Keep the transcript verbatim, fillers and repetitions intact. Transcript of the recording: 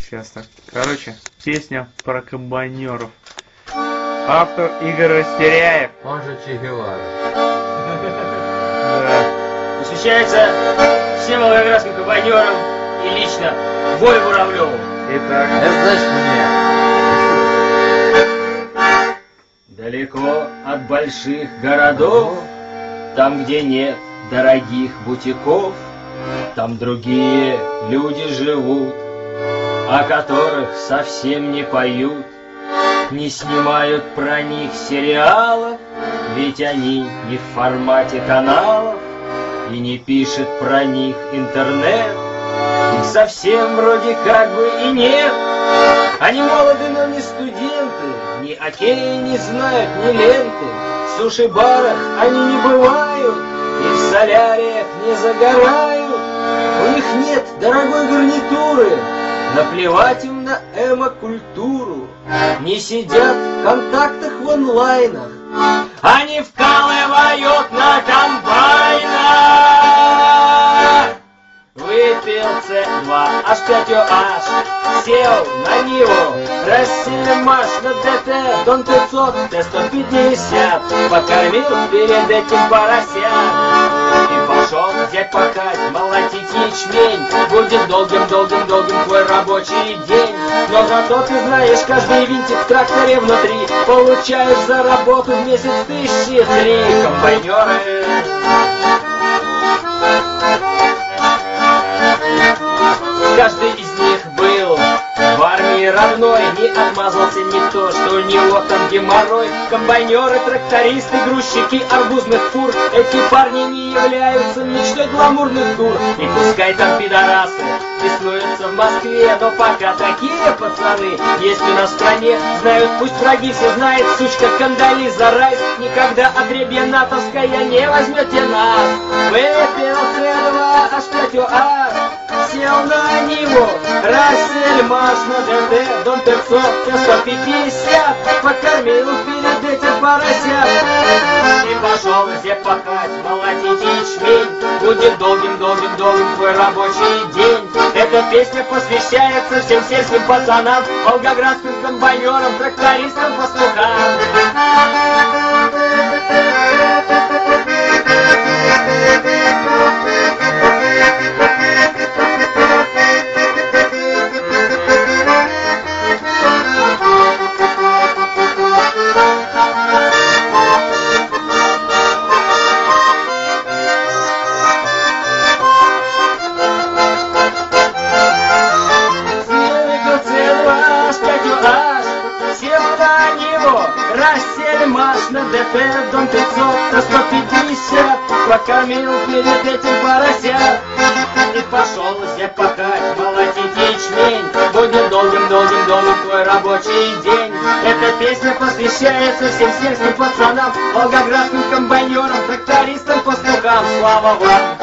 Сейчас так. Короче, песня про комбайнеров. Автор Игорь Растеряев. Он же Че Гевара. Да. Посвящается всем волгоградским комбайнерам и лично Вове Муравлеву. Итак. Это значит мне. Далеко от больших городов, там, где нет дорогих бутиков, там другие люди живут, о которых совсем не поют, не снимают про них сериалов, ведь они не в формате каналов, и не пишет про них интернет. Их совсем вроде как бы и нет. Они молоды, но не студенты, ни окей не знают, ни ленты. В суши-барах они не бывают, и в соляриях не загорают. У них нет дорогой гарнитуры, наплевать им на эмо-культуру. Не сидят в контактах в онлайнах, они вкалывают на комбайнах. Выпил С два H пять O H, сел на Ниву, Рассельмаш на ДТ, Дон пятьсот, Т сто пятьдесят, покормил перед этим поросят. И пошел взять пахать, молотить ячмень, будет долгим-долгим-долгим твой рабочий день. Но зато ты знаешь, каждый винтик в тракторе внутри получаешь за работу в месяц тысячи три. Комбайнеры. Каждый из них был в армии родной, не отмазался никто, что у него там геморрой. Комбайнеры, трактористы, грузчики арбузных фур, эти парни не являются мечтой гламурных тур. И пускай там пидорасы беснуются в Москве, но пока такие пацаны есть у нас в стране. Знают, пусть враги все знают, сучка Кандализа Райс, никогда отребье натовская не возьмете нас. Выпил С два H пять O H, сел на Ниву, Рассельмаш на ДТ, Дон пятьсот, Т сто пятьдесят, покормил перед этим поросят. И пошел зеп пахать, молотить ячмень, будет долгим-долгим-долгим твой рабочий день. Эта песня посвящается всем сельским пацанам, волгоградским комбайнерам, трактористам, пастухам. Рассельмаш на ДТ, Дон пятьсот, Т сто пятьдесят, покормил перед этим поросят. И пошел зеп пахать, молотить ячмень, будет долгим-долгим-долгим твой рабочий день. Эта песня посвящается всем сельским пацанам, волгоградским комбайнерам, трактористам, пастухам. Слава вам!